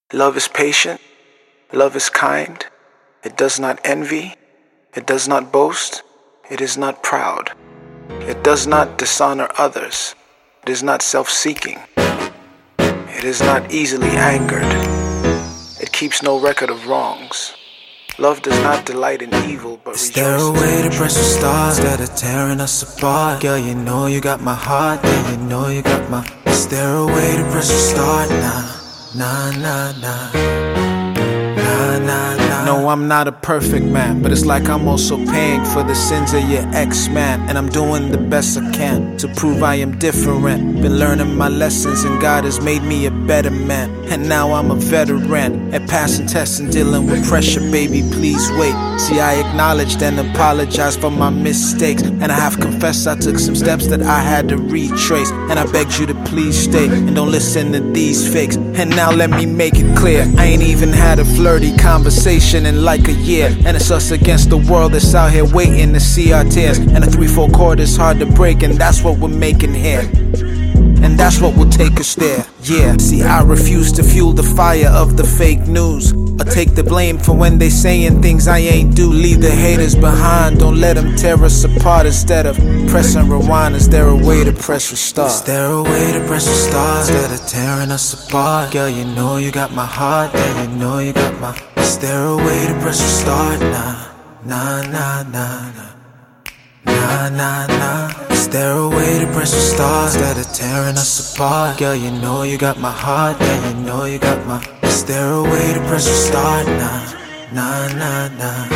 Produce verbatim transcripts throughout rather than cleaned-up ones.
Love is patient, love is kind, it does not envy, it does not boast, it is not proud, it does not dishonor others, it is not self-seeking, it is not easily angered, it keeps no record of wrongs. Love does not delight in evil, but rejoices in Is there a way to truth. press the stars that are tearing us apart? Girl, you know you got my heart, yeah, you know you got my... Is there a way to press the start? Nah, nah, nah, nah. Nah, nah, nah. No, I'm not a perfect man, but it's like I'm also paying for the sins of your ex-man. And I'm doing the best I can to prove I am different. Been learning my lessons and God has made me a better man. And now I'm a veteran at passing tests and dealing with pressure, baby, please wait. See, I acknowledged and apologized for my mistakes, and I have confessed I took some steps that I had to retrace. And I begged you to please stay and don't listen to these fakes. And now let me make it clear, I ain't even had a flirty conversation in like a year. And it's us against the world that's out here waiting to see our tears. And a three four chord is hard to break, and that's what we're making here. And that's what will take us there, yeah. See, I refuse to fuel the fire of the fake news, or take the blame for when they saying things I ain't do. Leave the haters behind, don't let them tear us apart. Instead of pressing rewind, is there a way to press restart? Is there a way to press the stars that are tearing us apart? Girl, you know you got my heart, yeah, you know you got my... Is there a way to press the start? Nah, nah, nah, nah, nah. Nah, nah, nah. Is there a way to press the stars that are tearing us apart? Girl, you know you got my heart, yeah, you know you got my... Is there a way to press the start? Nah, nah, nah, nah.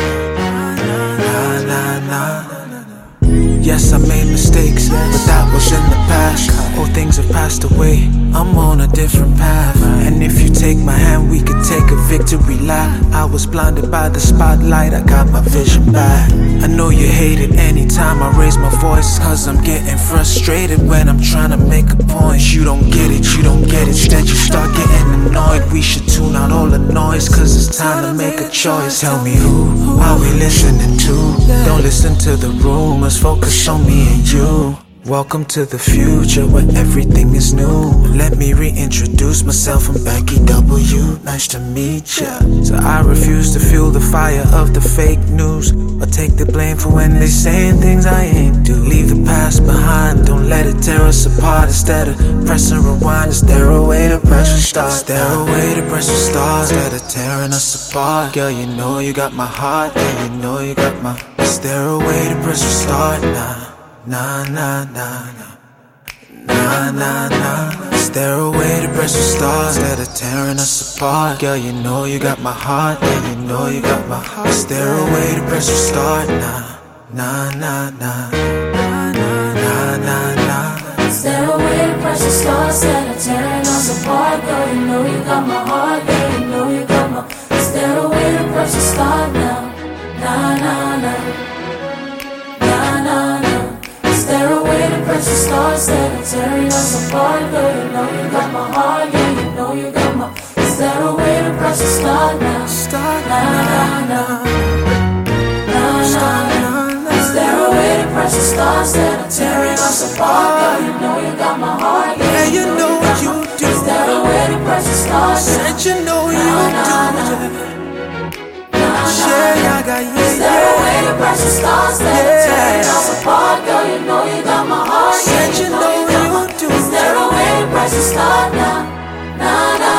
Nah, nah, nah. Yes, I made mistakes, but that was in the past. All things have passed away, I'm on a different path. And if you take my hand, we could take a victory lap. I was blinded by the spotlight, I got my vision back. I know you hate it anytime I raise my voice, cause I'm getting frustrated when I'm trying to make a point. You don't get it, you don't get it, instead you start getting annoyed. We should tune out all the noise, cause it's time to make a choice. Tell me who are we listening to? Don't listen to the rumors, focus on me and you. Welcome to the future where everything is new. Let me reintroduce myself, I'm Becky W. Nice to meet ya. So I refuse to fuel the fire of the fake news, or take the blame for when they saying things I ain't do. Leave the past behind, don't let it tear us apart. Instead of pressing rewind, is there a way to press restart? Is there a way to press the stars that are tearing us apart? Girl, you know you got my heart, yeah, you know you got my... Is there a way to press restart? Nah. Nah, nah, nah, nah. Nah, nah, nah. Is there a way to press the stars that are tearing us apart? Girl, you know you got my heart, yeah, you know you got my... Is there a way to press the start? Nah, nah, nah, nah. Nah, nah, nah. Is there a way to press the stars that are tearing us apart? Girl, you know you got my heart, yeah, you know you got my... Is there a way to press the start now? Nah, nah, nah. Is there a way to press the stars that are tearing us apart? Girl, you know you got my heart, yeah, you know you got my... Is there a way to press the start now? Start Nah, nah, nah. Nah, nah, nah. Is there a way to press the stars that are tearing us apart? Girl, you know you got my heart, yeah, yeah, you know you do. Is there a way to press the stars now? Said you know you do. Yeah, I got you. Is there a way to press the stars that are tearing us apart? Girl, you know you got my heart, yeah, Said you know you do. Is there a way to press the start now? Nah, nah.